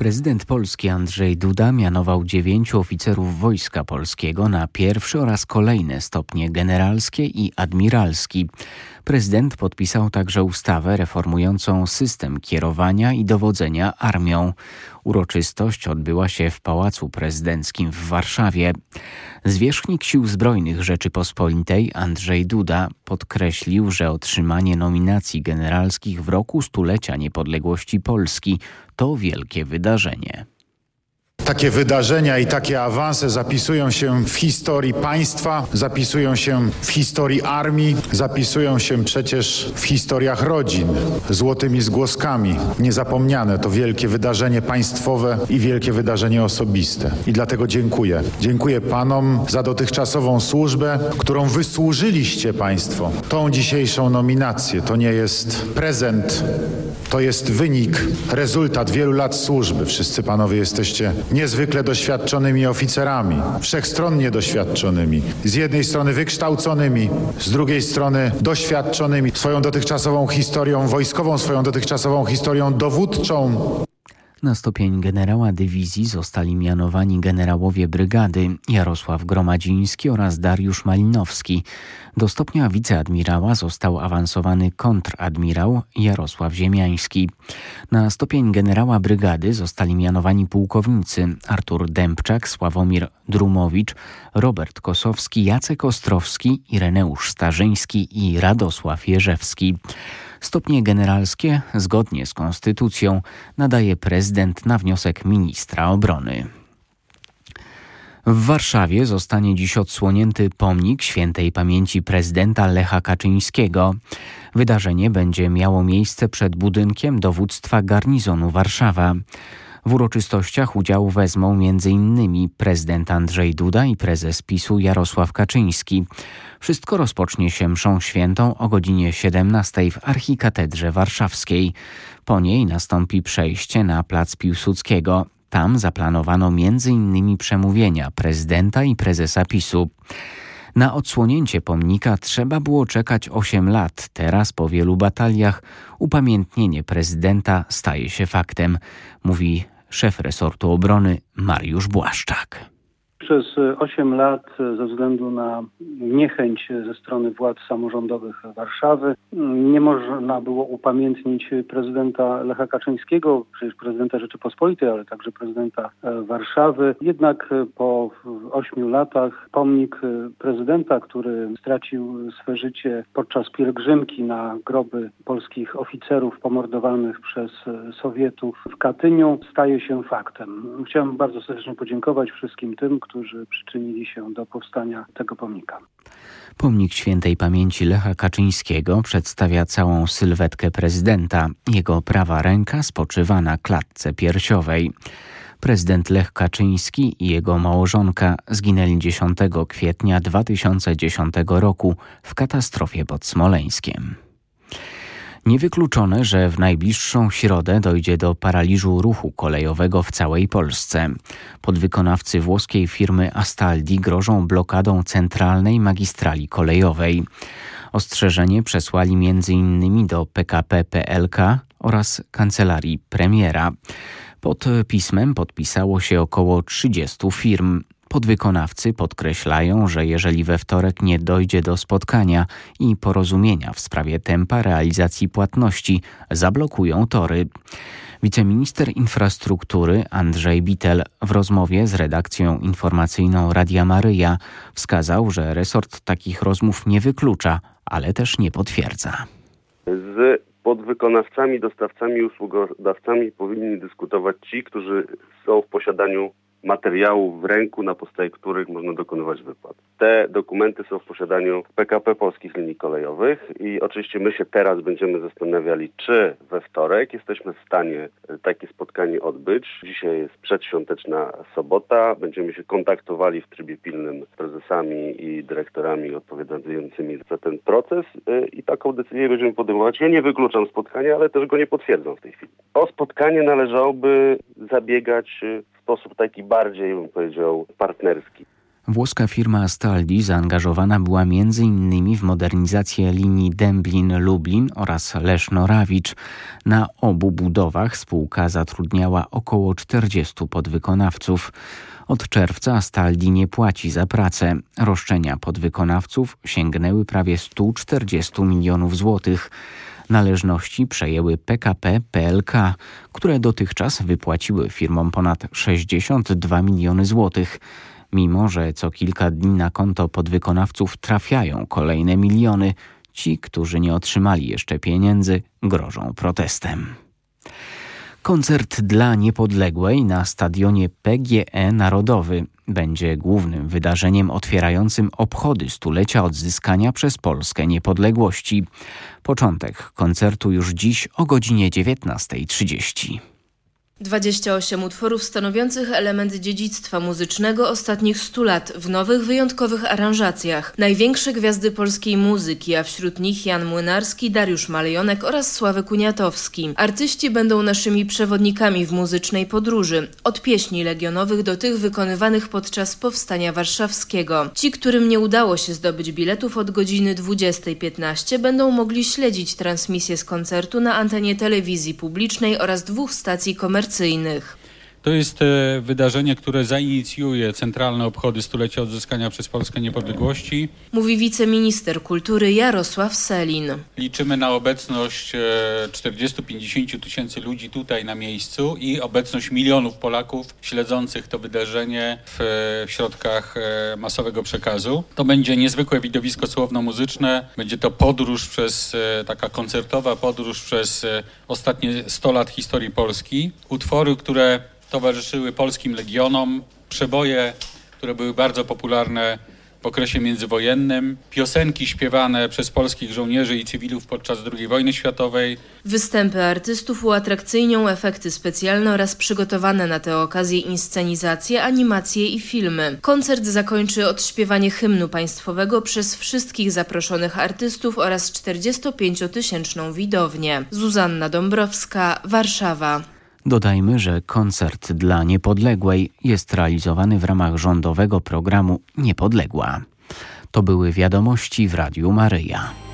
Prezydent Polski Andrzej Duda mianował 9 oficerów Wojska Polskiego na pierwszy oraz kolejne stopnie generalskie i admiralski. Prezydent podpisał także ustawę reformującą system kierowania i dowodzenia armią. Uroczystość odbyła się w Pałacu Prezydenckim w Warszawie. Zwierzchnik Sił Zbrojnych Rzeczypospolitej Andrzej Duda podkreślił, że otrzymanie nominacji generalskich w roku stulecia niepodległości Polski to wielkie wydarzenie. Takie wydarzenia i takie awanse zapisują się w historii państwa, zapisują się w historii armii, zapisują się przecież w historiach rodzin złotymi zgłoskami. Niezapomniane to wielkie wydarzenie państwowe i wielkie wydarzenie osobiste. I dlatego dziękuję. Dziękuję panom za dotychczasową służbę, którą wysłużyliście państwo. Tą dzisiejszą nominację to nie jest prezent, to jest wynik, rezultat wielu lat służby. Wszyscy panowie jesteście niezwykle doświadczonymi oficerami, wszechstronnie doświadczonymi. Z jednej strony wykształconymi, z drugiej strony doświadczonymi swoją dotychczasową historią wojskową, swoją dotychczasową historią dowódczą. Na stopień generała dywizji zostali mianowani generałowie brygady Jarosław Gromadziński oraz Dariusz Malinowski. Do stopnia wiceadmirała został awansowany kontradmirał Jarosław Ziemiański. Na stopień generała brygady zostali mianowani pułkownicy Artur Dębczak, Sławomir Drumowicz, Robert Kosowski, Jacek Ostrowski, Ireneusz Starzyński i Radosław Jerzewski. Stopnie generalskie, zgodnie z konstytucją, nadaje prezydent na wniosek ministra obrony. W Warszawie zostanie dziś odsłonięty pomnik świętej pamięci prezydenta Lecha Kaczyńskiego. Wydarzenie będzie miało miejsce przed budynkiem dowództwa garnizonu Warszawa. W uroczystościach udział wezmą m.in. prezydent Andrzej Duda i prezes PiS-u Jarosław Kaczyński. Wszystko rozpocznie się mszą świętą o godzinie 17 w Archikatedrze Warszawskiej. Po niej nastąpi przejście na plac Piłsudskiego. Tam zaplanowano m.in. przemówienia prezydenta i prezesa PiS-u. Na odsłonięcie pomnika trzeba było czekać 8 lat. Teraz po wielu bataliach upamiętnienie prezydenta staje się faktem, mówi szef resortu obrony Mariusz Błaszczak. Przez 8 lat ze względu na niechęć ze strony władz samorządowych Warszawy nie można było upamiętnić prezydenta Lecha Kaczyńskiego, przecież prezydenta Rzeczypospolitej, ale także prezydenta Warszawy. Jednak po 8 latach pomnik prezydenta, który stracił swe życie podczas pielgrzymki na groby polskich oficerów pomordowanych przez Sowietów w Katyniu, staje się faktem. Chciałem bardzo serdecznie podziękować wszystkim tym, którzy przyczynili się do powstania tego pomnika. Pomnik świętej pamięci Lecha Kaczyńskiego przedstawia całą sylwetkę prezydenta. Jego prawa ręka spoczywa na klatce piersiowej. Prezydent Lech Kaczyński i jego małżonka zginęli 10 kwietnia 2010 roku w katastrofie pod Smoleńskiem. Niewykluczone, że w najbliższą środę dojdzie do paraliżu ruchu kolejowego w całej Polsce. Podwykonawcy włoskiej firmy Astaldi grożą blokadą centralnej magistrali kolejowej. Ostrzeżenie przesłali m.in. do PKP PLK oraz kancelarii premiera. Pod pismem podpisało się około 30 firm. Podwykonawcy podkreślają, że jeżeli we wtorek nie dojdzie do spotkania i porozumienia w sprawie tempa realizacji płatności, zablokują tory. Wiceminister infrastruktury Andrzej Bittel w rozmowie z redakcją informacyjną Radia Maryja wskazał, że resort takich rozmów nie wyklucza, ale też nie potwierdza. Z podwykonawcami, dostawcami, usługodawcami powinni dyskutować ci, którzy są w posiadaniu materiałów w ręku, na podstawie których można dokonywać wypłat. Te dokumenty są w posiadaniu PKP Polskich Linii Kolejowych i oczywiście my się teraz będziemy zastanawiali, czy we wtorek jesteśmy w stanie takie spotkanie odbyć. Dzisiaj jest przedświąteczna sobota, będziemy się kontaktowali w trybie pilnym z prezesami i dyrektorami odpowiadającymi za ten proces i taką decyzję będziemy podejmować. Ja nie wykluczam spotkania, ale też go nie potwierdzam w tej chwili. O spotkanie należałoby zabiegać w sposób taki bardziej, bym powiedział, partnerski. Włoska firma Astaldi zaangażowana była m.in. w modernizację linii Dęblin-Lublin oraz Leszno-Rawicz. Na obu budowach spółka zatrudniała około 40 podwykonawców. Od czerwca Astaldi nie płaci za pracę. Roszczenia podwykonawców sięgnęły prawie 140 milionów złotych. Należności przejęły PKP PLK, które dotychczas wypłaciły firmom ponad 62 miliony złotych. Mimo że co kilka dni na konto podwykonawców trafiają kolejne miliony, ci, którzy nie otrzymali jeszcze pieniędzy, grożą protestem. Koncert dla Niepodległej na stadionie PGE Narodowy będzie głównym wydarzeniem otwierającym obchody stulecia odzyskania przez Polskę niepodległości. Początek koncertu już dziś o godzinie 19:30. 28 utworów stanowiących element dziedzictwa muzycznego ostatnich 100 lat w nowych, wyjątkowych aranżacjach. Największe gwiazdy polskiej muzyki, a wśród nich Jan Młynarski, Dariusz Malejonek oraz Sławek Uniatowski. Artyści będą naszymi przewodnikami w muzycznej podróży, od pieśni legionowych do tych wykonywanych podczas Powstania Warszawskiego. Ci, którym nie udało się zdobyć biletów od godziny 20:15, będą mogli śledzić transmisję z koncertu na antenie telewizji publicznej oraz 2 stacji komercyjnych. To jest wydarzenie, które zainicjuje centralne obchody stulecia odzyskania przez Polskę niepodległości. Mówi wiceminister kultury Jarosław Sellin. Liczymy na obecność 40-50 tysięcy ludzi tutaj na miejscu i obecność milionów Polaków śledzących to wydarzenie w środkach masowego przekazu. To będzie niezwykłe widowisko słowno-muzyczne. Będzie to podróż taka koncertowa podróż przez ostatnie 100 lat historii Polski. Utwory, które towarzyszyły polskim legionom, przeboje, które były bardzo popularne w okresie międzywojennym, piosenki śpiewane przez polskich żołnierzy i cywilów podczas II wojny światowej. Występy artystów uatrakcyjnią efekty specjalne oraz przygotowane na tę okazję inscenizacje, animacje i filmy. Koncert zakończy odśpiewanie hymnu państwowego przez wszystkich zaproszonych artystów oraz 45-tysięczną widownię. Zuzanna Dąbrowska, Warszawa. Dodajmy, że koncert dla Niepodległej jest realizowany w ramach rządowego programu Niepodległa. To były wiadomości w Radiu Maryja.